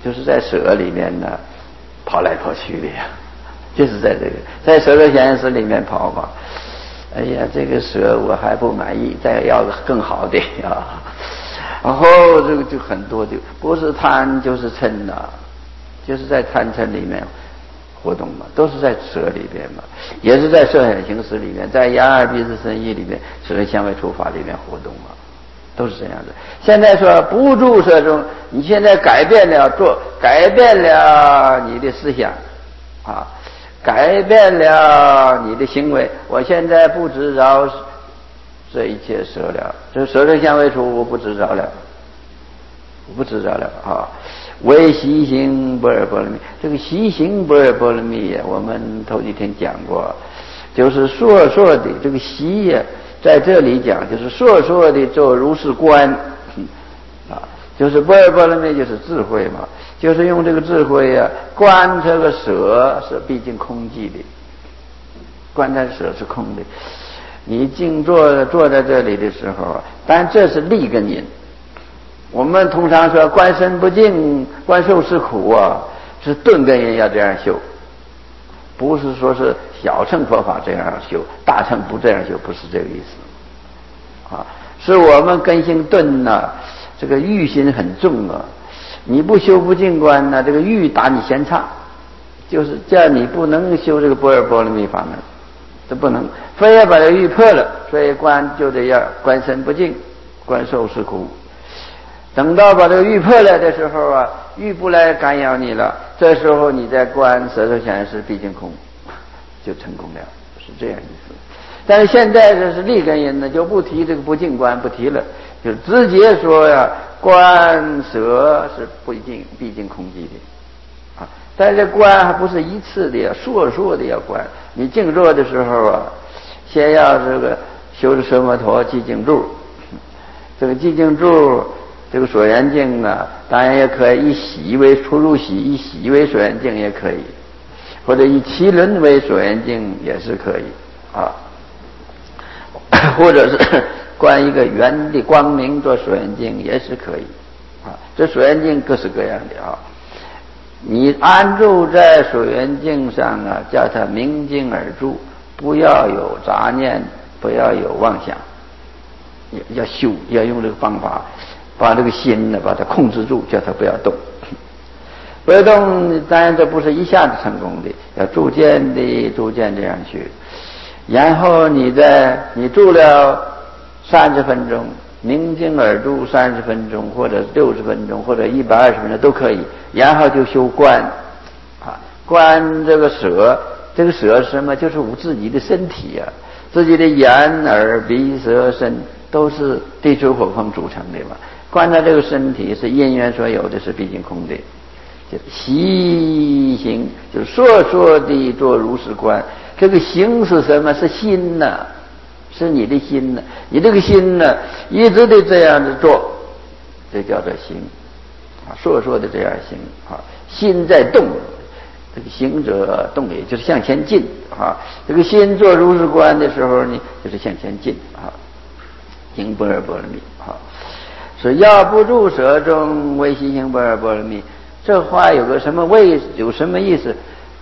就是在舍里面呢跑来跑去的呀，就是在这个在舍的显示里面跑嘛。哎呀，这个舍我还不满意，再要个更好的啊。然后这个就很多就不是贪就是嗔呐，就是在贪嗔里面活动嘛，都是在舍里边嘛，也是在色显行识里面，在眼耳鼻舌身意里面，色身香味触法里面活动嘛，都是这样的。现在说不住色中，你现在改变了改变了你的思想啊，改变了你的行为，我现在不执着这一切舍了，这色身香味触我不执着了，我不执着了啊。为习行般若波罗蜜，这个习行般若波罗蜜呀，我们头几天讲过，就是烁烁的这个习呀，在这里讲就是烁烁的做如是观啊，就是般若波罗蜜就是智慧嘛，就是用这个智慧呀观这个舍是毕竟空寂的，观这舍是空的。你静坐在这里的时候啊，当然这是立根因。我们通常说观身不净，观受是苦啊，是顿根因要这样修，不是说是小乘佛法这样修，大乘不这样修，不是这个意思啊。是我们根性钝呐，这个欲心很重啊，你不修不净观呢，这个欲打你先差，就是叫你不能修这个般若波罗蜜法门，这不能，非要把这个欲破了，所以观就得要观身不净，观受是苦。等到把这个欲破了的时候啊，欲不来干扰你了，这时候你在观色受想行识毕竟空，就成功了，是这样意思。但是现在这是立根因呢，就不提这个不净观，不提了，就直接说呀，观舍是毕竟空寂的啊。但是观还不是一次的呀，烁烁的要观。你静坐的时候啊，先要这个修着奢摩陀寂静住，这个寂静住。这个所缘境啊，当然也可以以喜为出入喜，以喜为所缘境也可以，或者以其轮为所缘境也是可以啊，或者是观一个圆的光明做所缘境也是可以啊。这所缘境各式各样的啊，你安住在所缘境上啊，叫它明镜而住，不要有杂念，不要有妄想，要修，要用这个方法。把这个心呢，把它控制住，叫它不要动。不要动，当然这不是一下子成功的，要逐渐这样去。然后你住了30分钟，宁静而住30分钟，或者60分钟，或者120分钟都可以。然后就修观啊，观这个舍，这个舍是什么？就是我自己的身体啊，自己的眼耳鼻舌身都是地水火风组成的嘛。观察这个身体是因缘所有的，是毕竟空的，就习行，就是烁烁地做如是观。这个行是什么？是心呐，是你的心呐。你这个心呢，一直得这样子做，这叫做行啊，烁烁的这样行啊，心在动，这个行者动也就是向前进啊。这个心做如是观的时候呢，就是向前进啊，行般若波罗蜜啊。是要不住舍中为习行般若波罗蜜，这话有什么意思？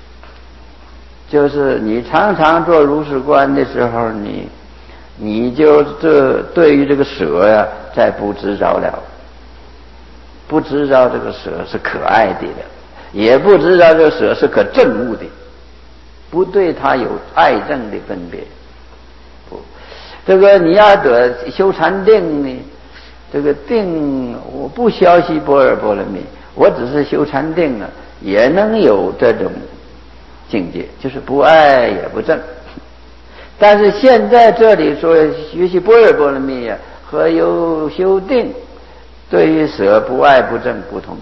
就是你常常做如是观的时候，你就对于这个舍呀，再不执着了，不知道这个舍是可爱的了，也不知道这个舍是可憎恶的，不对它有爱憎的分别。不，这个你要得修禅定呢。这个定，我不消息般若波罗蜜，我只是修禅定啊，也能有这种境界，就是不爱也不憎。但是现在这里说学习般若波罗蜜啊，和有修定，对于舍不爱不憎不同，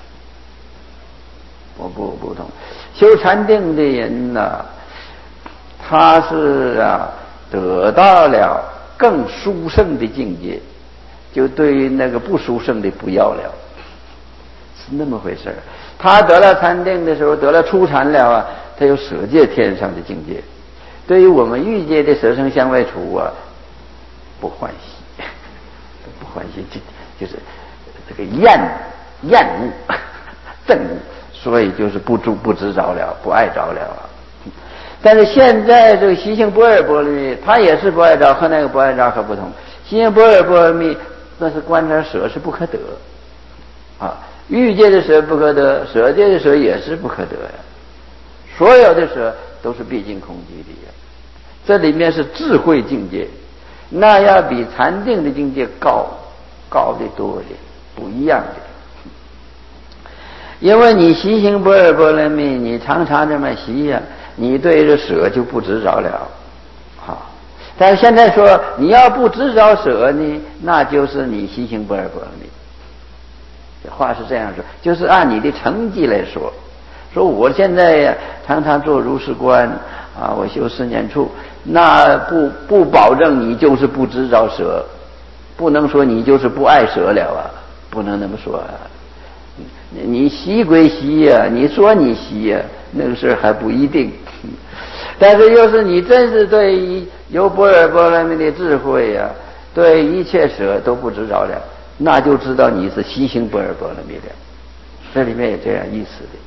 不同。修禅定的人呢，他是得到了更殊胜的境界。就对于那个不殊胜的不要了，是那么回事。他得了禅定的时候，得了初禅了啊，他有舍界天上的境界。对于我们欲界的色声香味触啊，不欢喜，不欢喜，就是这个厌恶， 正悟，所以就是不知着了，不爱着了啊。但是现在这个习性不二波罗蜜，它也是不爱着，和那个不爱着可不同。习性不二波罗蜜，那是观察舍是不可得啊，欲界的舍不可得，舍界的舍也是不可得呀。所有的舍都是毕竟空寂的呀。这里面是智慧境界，那要比禅定的境界高得多的，不一样的。因为你习行不二波罗蜜，你常常这么习呀，你对这舍就不知着了，好。但是现在说你要不知着舍呢，那就是你习行不二波罗蜜。这话是这样说，就是按你的成绩来说。说我现在呀，常常做如是观啊，我修4念处，那不保证你就是不知着舍，不能说你就是不爱舍了啊，不能那么说啊。你习归习呀，你说你习呀，那个事还不一定。但是要是你真是对有不二波罗蜜的智慧呀，对一切舍都不知着了，那就知道你是习行不二波罗蜜了。这里面有这样意思的。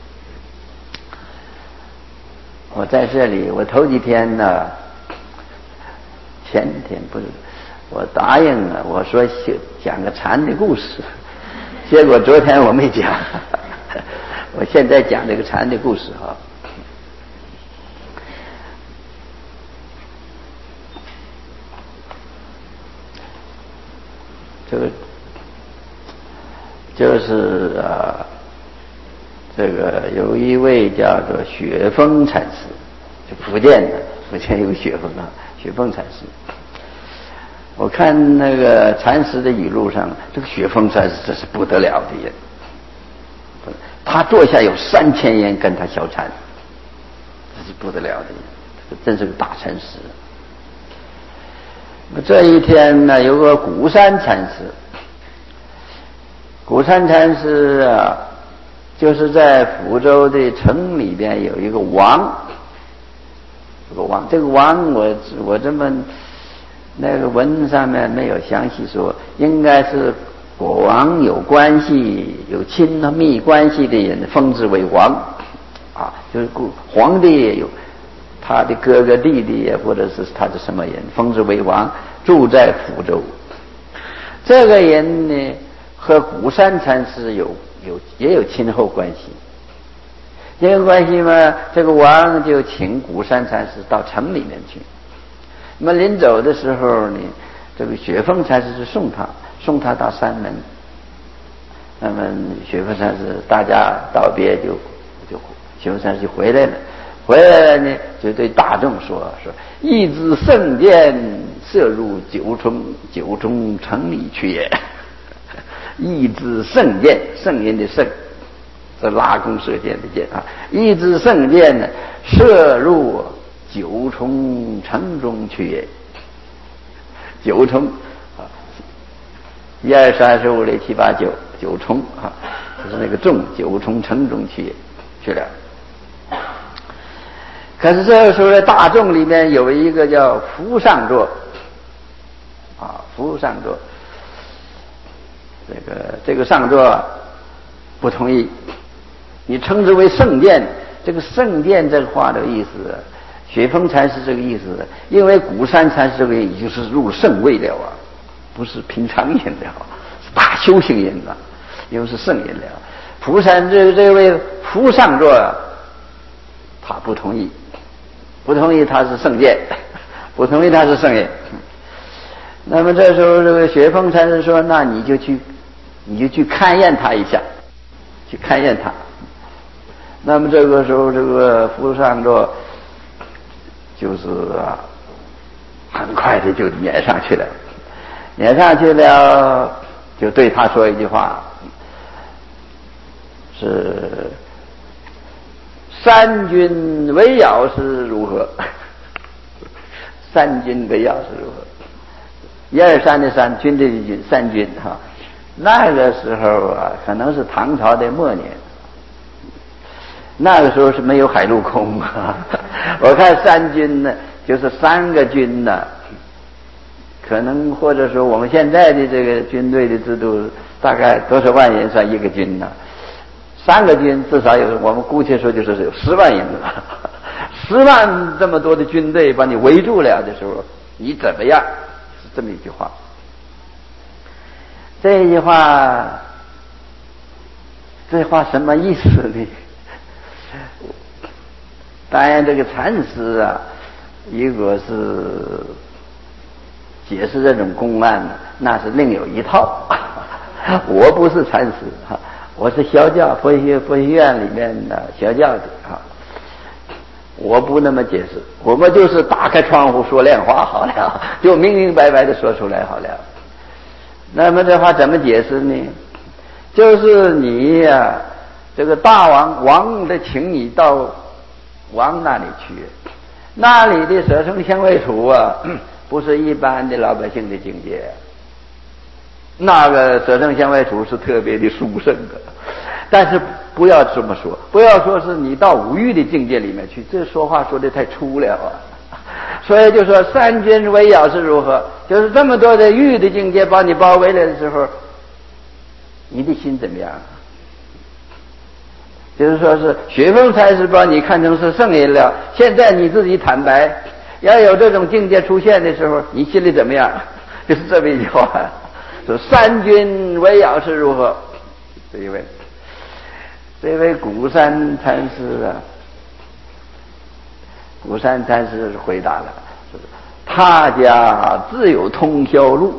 我在这里，我头几天呢，前天不是，我答应了，我说讲个禅的故事，结果昨天我没讲，我现在讲这个禅的故事哈。这个就是这个有一位叫做雪峰禅师，就福建的，福建有个雪峰啊，雪峰禅师。我看那个禅师的语录上，这个雪峰禅师这是不得了的人，他坐下有3000人跟他小禅，这是不得了的人，这真是个大禅师。这一天呢，有个鼓山禅师，鼓山禅师啊，就是在福州的城里边有一个王，这个王我这么那个文上面没有详细说，应该是国王有关系有亲密关系的人封之为王啊，就是皇帝也有他的哥哥弟弟或者是他的什么人封之为王，住在福州。这个人呢和鼓山禅师也有亲厚关系。这个关系嘛，这个王就请鼓山禅师到城里面去。那么临走的时候呢，这个雪峰禅师是送他到山门。那么雪峰禅师大家道别就雪峰禅师就回来了呢，就对大众说一支圣殿射入九重城里去也。一支圣剑，圣人的圣，这拉弓射箭的箭啊！一支圣箭呢，射入9重城中去也。9重啊，1、2、3、4、5、6、7、8、9重啊，就是那个9重城中去了。可是这个时候在大众里面有一个叫福上座啊，福上座。这个上座不同意，你称之为圣殿，这个圣殿这个话的意思，雪峰禅师这个意思，因为鼓山禅师这个已经是入圣位了啊，不是平常人了，是大修行人了，因为是圣人了。福山这位福上座他不同意他是圣殿，不同意他是圣人。那么这时候这个雪峰禅师说，那你就去勘验他一下，去勘验他。那么这个时候这个福上座就是很快的就撵上去了，就对他说一句话，是三军围绕是如何？三军围绕是如何？1、2、3的3，军队的军，三军哈。那个时候啊，可能是唐朝的末年，那个时候是没有海陆空啊。我看三军呢，就是3个军呢，可能或者说我们现在的这个军队的制度，大概多少万人算一个军呢 3个军至少有，我们姑且说就是有10万人了，10万这么多的军队把你围住了的时候，你怎么样？是这么一句话。这句话什么意思呢？当然这个禅师啊，如果是解释这种公案呢，那是另有一套我不是禅师我是小教佛学院里面的小教的我不那么解释，我们就是打开窗户说亮话好了，就明明白白的说出来好了。那么这话怎么解释呢？就是你呀，这个大王的请你到王那里去，那里的舍生相位处啊，不是一般的老百姓的境界，那个舍生相位处是特别的殊胜的。但是不要这么说，不要说是你到五欲的境界里面去，这说话说的太粗了所以就说三军围绕是如何，就是这么多的欲的境界把你包围了的时候，你的心怎么样？就是说是雪峰禅师把你看成是圣人了，现在你自己坦白，要有这种境界出现的时候，你心里怎么样？就是这么一句话，说三军围绕是如何？这位古山禅师啊，古山禅师回答了，他家自有通宵路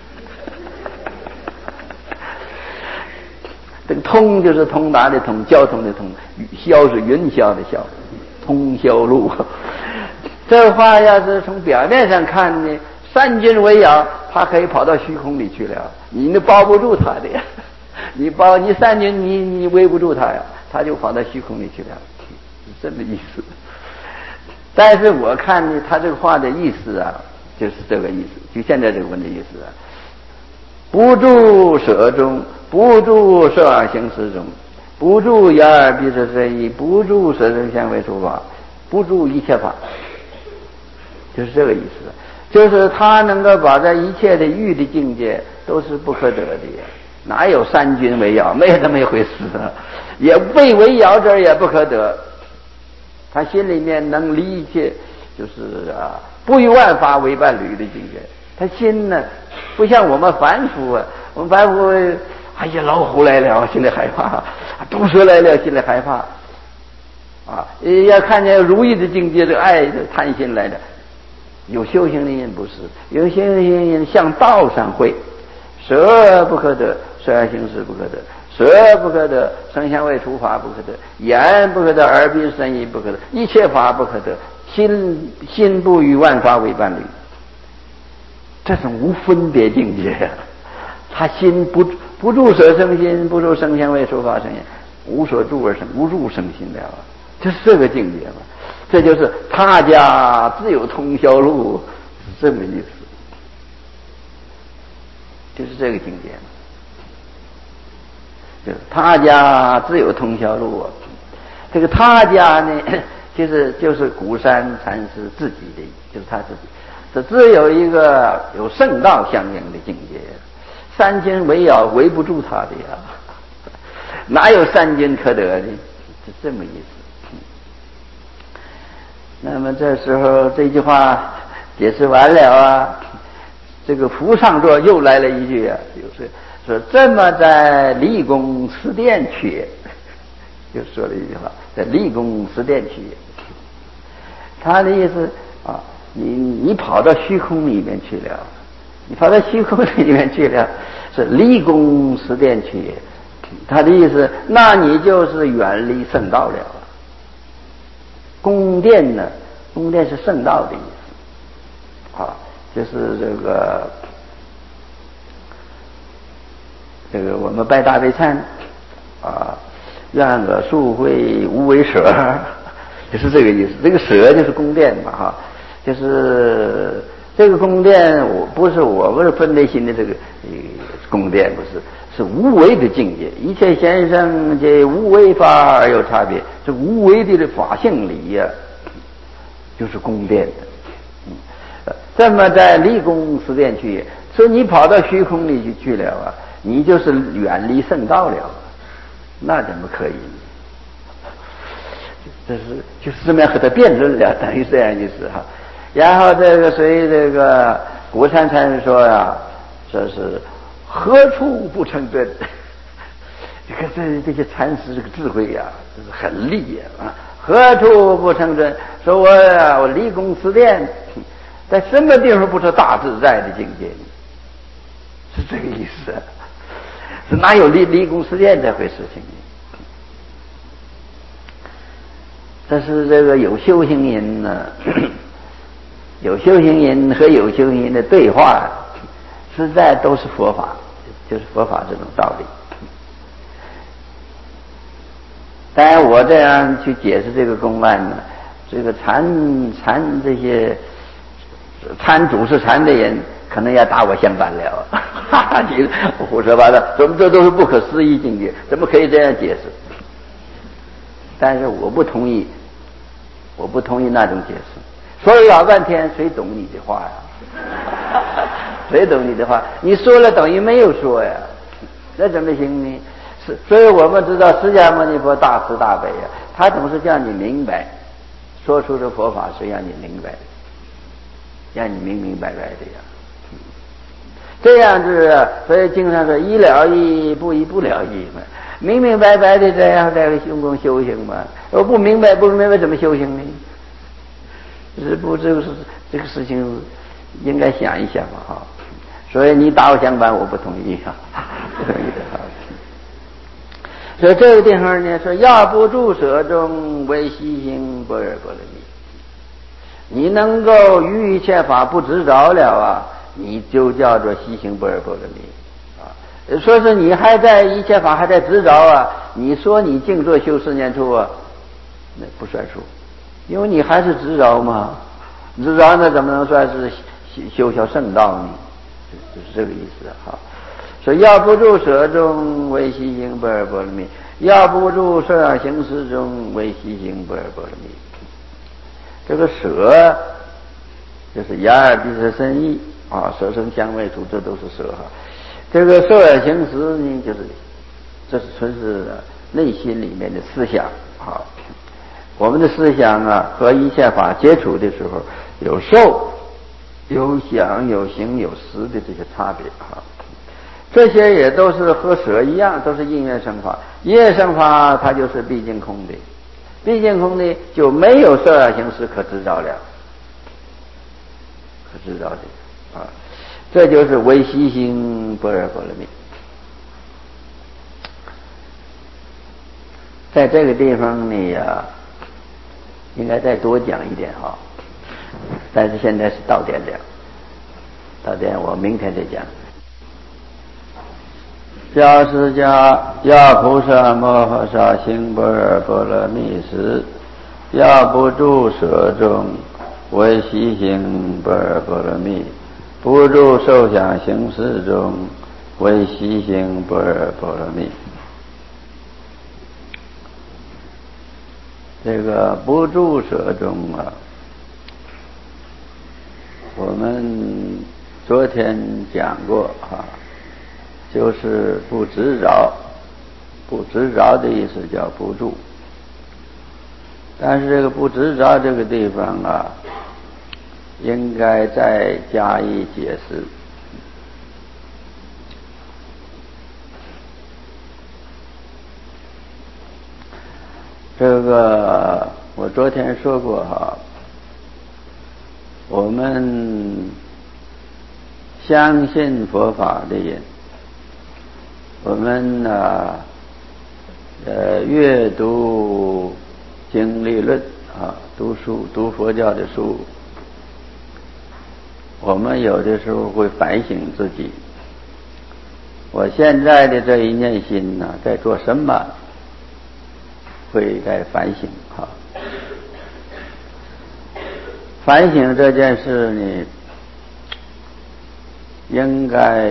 这个通就是通达的通，交通的通，霄是云霄的霄，通宵路这话要是从表面上看呢，三军围绕他可以跑到虚空里去了，你那包不住他的呀，你三军你围不住他呀，他就跑到虚空里去了，是这么意思。但是我看呢，他这个话的意思啊，就是这个意思，就现在这个问的意思啊，不住舍中，不住色二行识中，不住眼耳鼻舌身意，不住色声香味触法，不住一切法，就是这个意思。就是他能够把这一切的欲的境界都是不可得的呀，哪有三军围绕？没有这么一回事也被围绕这儿也不可得。他心里面能理解，就是不与万法为伴侣的境界。他心呢，不像我们凡夫啊，我们凡夫，哎呀，老虎来了，心里害怕；毒蛇来了，心里害怕。要看见如意的境界，这爱的贪心来了。有修行的人不是，有修行人向道上会，舍不可得，色二行识不可得。舌不可得，声香味触法不可得，眼不可得，耳鼻身意不可得，一切法不可得，心不与万法为伴侣。这种无分别境界啊，他心不住色生心，不住声香味触法声音，无所住而生，无入生心了，就是这个境界嘛。这就是他家自有通宵路，是这么意思，就是这个境界嘛。他家自有通宵路啊，这个他家呢，就是古山禅师自己的，就是他自己，这只有一个有圣道相应的境界，三军围绕围不住他的呀，哪有三军可得的？是这么意思。那么这时候这句话解释完了啊，这个福上座又来了一句啊，就是说这么在立功寺殿去，就说了一句话，在立功寺殿去。他的意思啊，你跑到虚空里面去了，你跑到虚空里面去了，是立功寺殿去。他的意思，那你就是远离圣道了。宫殿呢，宫殿是圣道的意思就是这个我们拜大悲忏愿我速会无为舍，就是这个意思。这个舍就是宫殿嘛就是这个宫殿，不是我们分内心的这个宫殿，不是，是无为的境界。一切先生皆无为法而有差别，这无为的法性理呀，就是宫殿的。这么在立功寺殿去，所以你跑到虚空里去了啊，你就是远离圣道了。 那怎么可以呢？这是就是这么样和他辩论了，等于这样意思哈。然后这个所以这个古禅禅说呀，说是何处不成真？这些禅师这个智慧呀，真是很厉害啊！何处不成真？说我离宫辞殿，在什么地方不是大自在的境界？是这个意思。是哪有离宫辞殿这回事情呢？这是这个有修行人呢，有修行人和有修行人的对话，实在都是佛法，就是佛法这种道理。当然，我这样去解释这个公案呢，这个禅这些参主是禅的人，可能要打我相反了。哈哈，你胡说八道，怎么这都是不可思议境界？怎么可以这样解释？但是我不同意那种解释。说了老半天，谁懂你的话呀？谁懂你的话？你说了等于没有说呀，那怎么行呢？所以我们知道释迦牟尼佛大慈大悲呀，他总是叫你明白，说出的佛法是让你明白的，让你明明白白的呀。这样子，所以经常说一了义，不一不了义嘛，明明白白的这样在用功修行嘛。我不明白怎么修行呢？这个事情应该想一想嘛哈。所以你打我相反，我不同意哈，不同意的哈。所以这个地方呢，说要不住舍中为悉行般若波罗蜜，你能够于一切法不执着了啊，你就叫做悉行般若波罗蜜啊。说是你还在一切法还在执着啊，你说你静坐修4念处啊，那不算数，因为你还是执着嘛，执着那怎么能算是修圣道呢？就是这个意思哈。说要不住舍中为悉行般若波罗蜜，要不住受想行识中为悉行般若波罗蜜。这个舍就是眼耳鼻舌身意啊，色声香味触，这都是舍哈。这个受想行识呢，这是纯是内心里面的思想啊。我们的思想啊，和一切法接触的时候，有受、有想、有行、有识的这些差别啊。这些也都是和舍一样，都是因缘生法。因缘生法，它就是毕竟空的，毕竟空的就没有受想行识可执着了，可执着的啊。这就是为悉行般若波罗蜜。在这个地方呢应该再多讲一点哈，但是现在是到点了，到点我明天再讲。教释迦要菩萨摩诃萨行般若波罗蜜时，要不住舍中为悉行般若波罗蜜，不住受想行识中为悉行般若波罗蜜。这个不住舍中啊，我们昨天讲过啊，就是不执着，不执着的意思叫不住。但是这个不执着这个地方啊，应该再加以解释。这个我昨天说过哈，我们相信佛法的人，我们阅读经理论啊，读书读佛教的书，我们有的时候会反省自己，我现在的这一念心呢，在做什么？会在反省啊。反省这件事呢，应该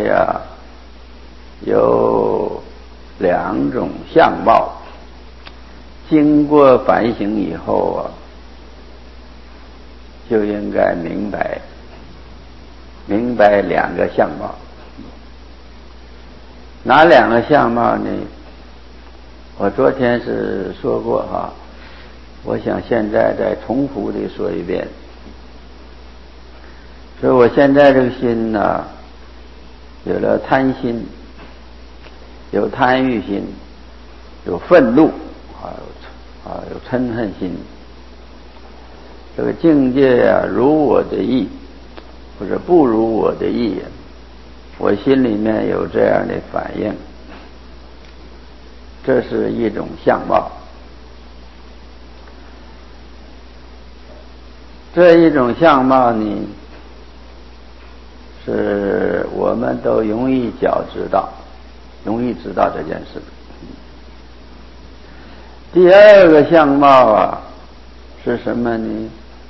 有2种相貌。经过反省以后啊，就应该明白2个相貌。哪2个相貌呢？ 我昨天是说过哈，我想现在再重复的说一遍。所以我现在这个心呢，有了贪心，有贪欲心，有愤怒有嗔恨心。这个境界啊，如我的意或者不如我的意，我心里面有这样的反应，这是一种相貌。这一种相貌呢，是我们都容易知道这件事。第二个相貌啊，是什么呢？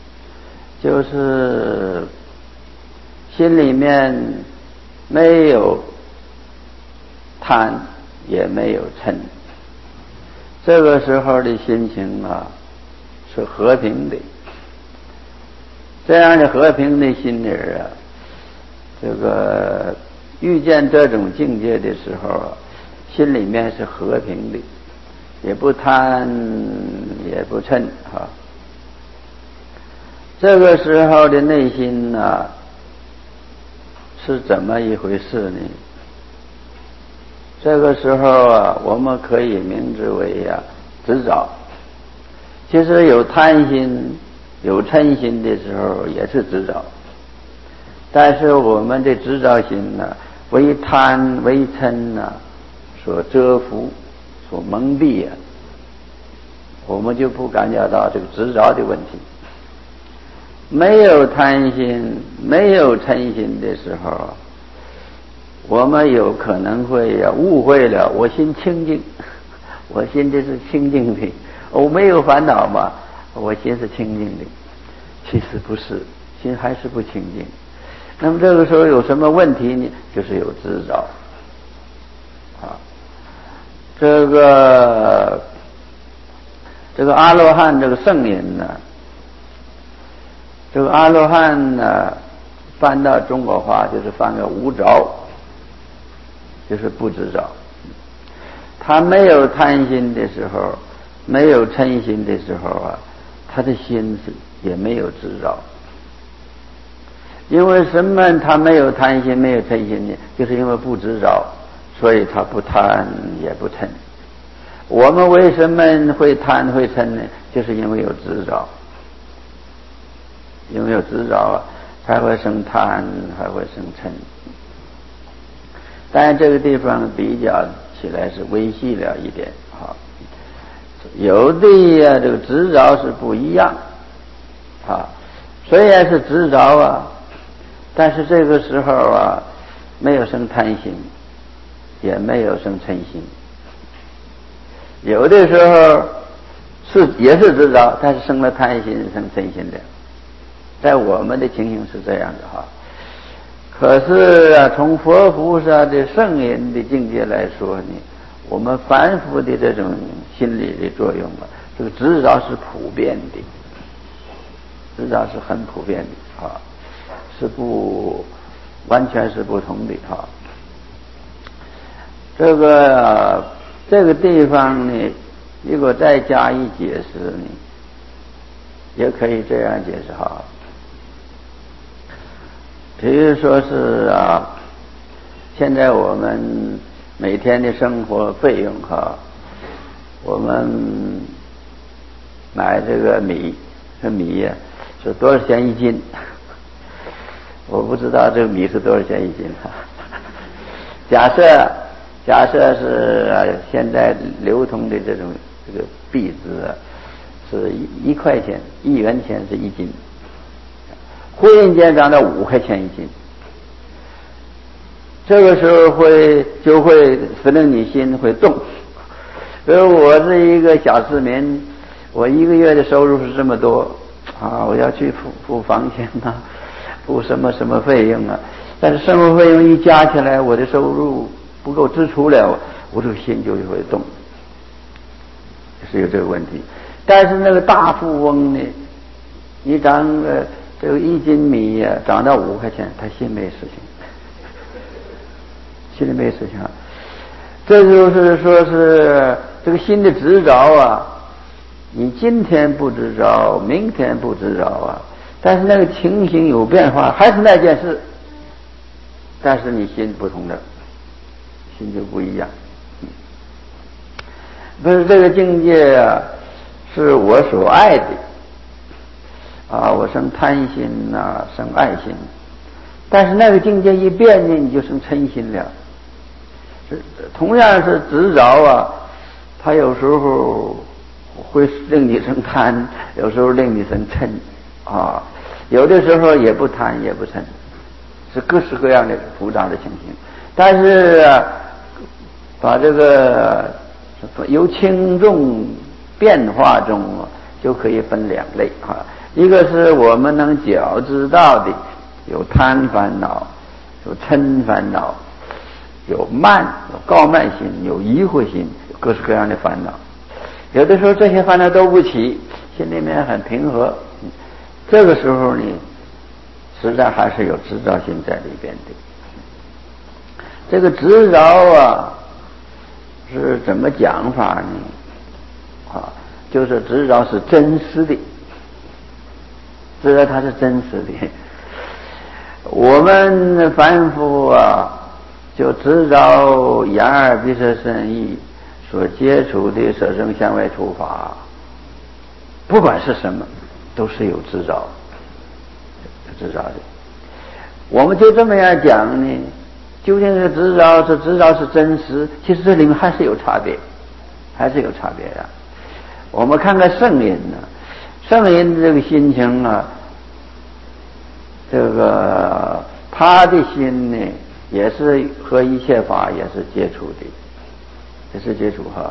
就是心里面没有贪，也没有嗔，这个时候的心情啊，是和平的。这样的和平的心理啊，这个遇见这种境界的时候啊，心里面是和平的，也不贪也不嗔啊。这个时候的内心呢，是怎么一回事呢？这个时候啊，我们可以名之为执着。其实有贪心有嗔心的时候也是执着，但是我们的执着心呢，为贪为嗔呢所遮伏所蒙蔽我们就不感觉到这个执着的问题。没有贪心没有嗔心的时候，我们有可能会误会了我心清净，我心这是清净的，我没有烦恼嘛，我心是清净的。其实不是，心还是不清净。那么这个时候有什么问题呢？就是有执着这个阿罗汉这个圣人呢，这个阿罗汉呢，翻到中国话就是翻个无着，就是不执着。他没有贪心的时候，没有嗔心的时候啊，他的心也没有执着。因为什么他没有贪心没有嗔心呢？就是因为不执着，所以他不贪也不嗔。我们为什么会贪会嗔呢？就是因为有执着，因为有执着才会生贪，还会生嗔。但是这个地方比较起来是微细了一点有的这个执着是不一样虽然是执着但是这个时候没有生贪心，也没有生嗔心。有的时候也是执着，但是生了贪心生嗔心的。在我们的情形是这样的可是从佛菩萨的圣人的境界来说呢，我们凡夫的这种心理的作用这个执着是普遍的，执着是很普遍的是完全是不同的这个地方呢，如果再加以解释呢，也可以这样解释比如说是现在我们每天的生活费用我们买这个米是多少钱一斤？我不知道这个米是多少钱一斤假设是现在流通的这个币值是1块钱1元钱是一斤，忽然间涨到5块钱一斤，这个时候就会使得你心会动。比如我是一个小市民，我一个月的收入是这么多我要去付房钱付什么什么费用但是生活费用一加起来，我的收入不够支出了，我这个心就会动，是有这个问题。但是那个大富翁呢，你涨这个1斤米涨到5块钱，他心没事情，心里没事情这就是说是这个心的执着啊，你今天不执着，明天不执着啊，但是那个情形有变化，还是那件事，但是你心不同了，心就不一样。不是这个境界啊，是我所爱的啊，我生贪心呐，生爱心，但是那个境界一变呢，你就生嗔心了。同样是执着啊，它有时候会令你生贪，有时候令你生嗔啊，有的时候也不贪也不嗔，是各式各样的复杂的情形。但是啊，把这个由轻重变化中就可以分两类啊，一个是我们能觉知到的，有贪烦恼，有嗔烦恼，有慢，有高慢心，有疑惑心，有各式各样的烦恼。有的时候这些烦恼都不起，心里面很平和，这个时候呢，实在还是有执着心在里边的。这个执着啊，是怎么讲法呢？啊，就是执着是真实的，执着它是真实的。我们凡夫啊，就执着眼耳鼻舌身意所接触的色声香味触法，不管是什么，都是有执着的。我们就这么样讲呢，究竟是执着是真实，其实这里面还是有差别，的。我们看看圣人呢，圣人这个心情啊，这个他的心呢，也是和一切法也是接触哈。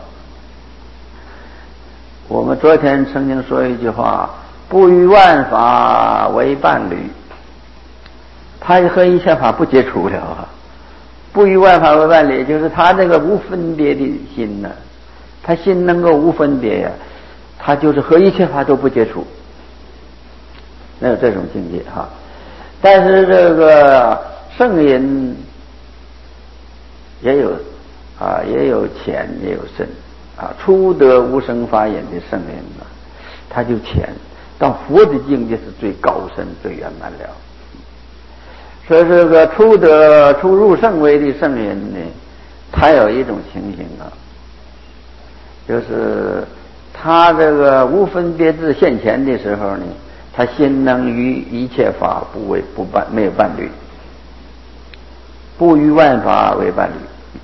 我们昨天曾经说一句话，不与万法为伴侣，他和一切法不接触了啊。不与万法为伴侣，就是他那个无分别的心呢，他心能够无分别呀，他就是和一切法都不接触，没有这种境界哈。但是这个圣人也有浅也有深啊，初得无生法眼的圣人啊，他就浅，到佛的境界是最高深最圆满了。所以这个初入圣位的圣人呢，他有一种情形啊，就是他这个无分别智现前的时候呢，他心能与一切法没有伴侣，不与万法为伴侣。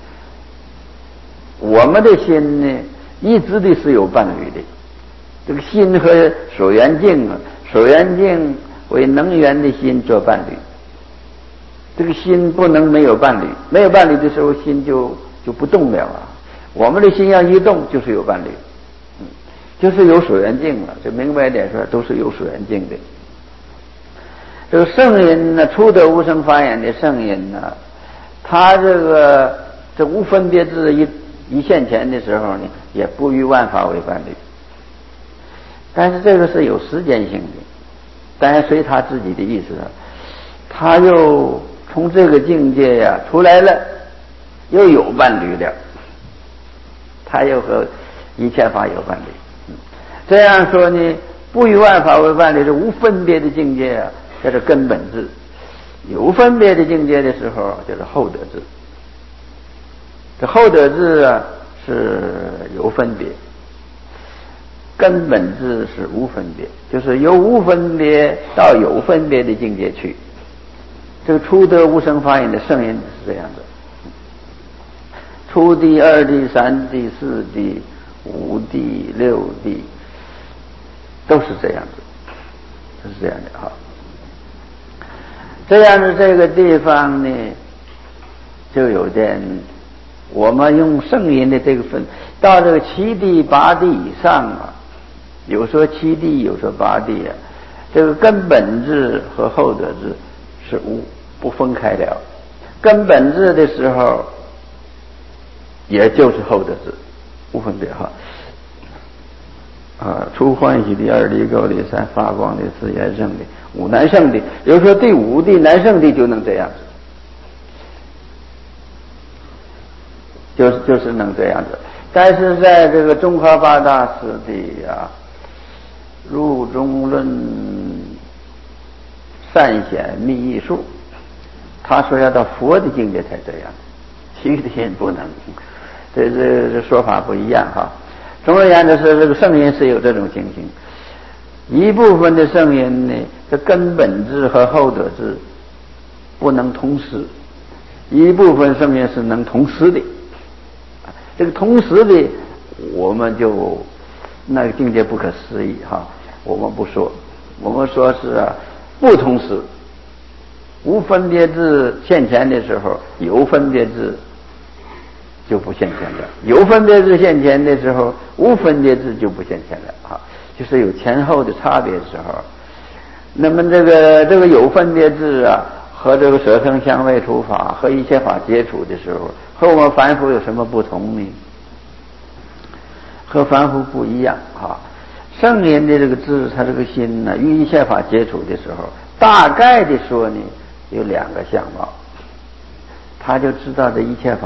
我们的心呢，一直的是有伴侣的。这个心和所缘境为能缘的心做伴侣。这个心不能没有伴侣，没有伴侣的时候，心就不动了啊。我们的心要一动，就是有伴侣，就是有所缘境了。这明白一点说，都是有所缘境的。这个圣人呢，初得无生法眼的圣人呢，他这无分别智一现前的时候呢，也不与万法为伴侣。但是这个是有时间性的，当然随他自己的意思了。他又从这个境界呀出来了，又有伴侣了，他又和一切法有伴侣。这样说呢，不与万法为伴侣是无分别的境界啊，这是根本智；有分别的境界的时候，就是后得智。这后得智啊是有分别，根本智是无分别，就是由无分别到有分别的境界去。这个初得无生法眼的圣人是这样的，初地、二地、三地、四地、五地、六地都是这样子，哈。这样的这个地方呢，就有点我们用圣人的这个分，到这个七地八地以上啊，有说七地，有说八地啊，这个根本智和后得智是不分开了。根本智的时候，也就是后得智，无分别哈。初欢喜的、二离垢的、三发光的、四延盛的、五难胜的，比如说第五地难胜的就能这样子，就是能这样子。 但是在这个宗喀巴大师的入中论善显密意术，他说要到佛的境界才这样，其余的人不能。这说法不一样哈。总而言之是这个圣人是有这种情形，一部分的圣人呢，这根本智和后得智不能同时，一部分圣人是能同时的。这个同时的，我们就那个境界不可思议哈，我们不说，我们说是不同时，无分别智现前的时候，有分别智就不现前了；有分别智现前的时候，无分别智就不现前了啊，就是有前后的差别的时候。那么这个有分别智和这个舍生相位处法和一切法接触的时候，和我们凡夫有什么不同呢？和凡夫不一样圣人的这个智，他这个心呢，与一切法接触的时候，大概的说呢，有两个相貌，他就知道这一切法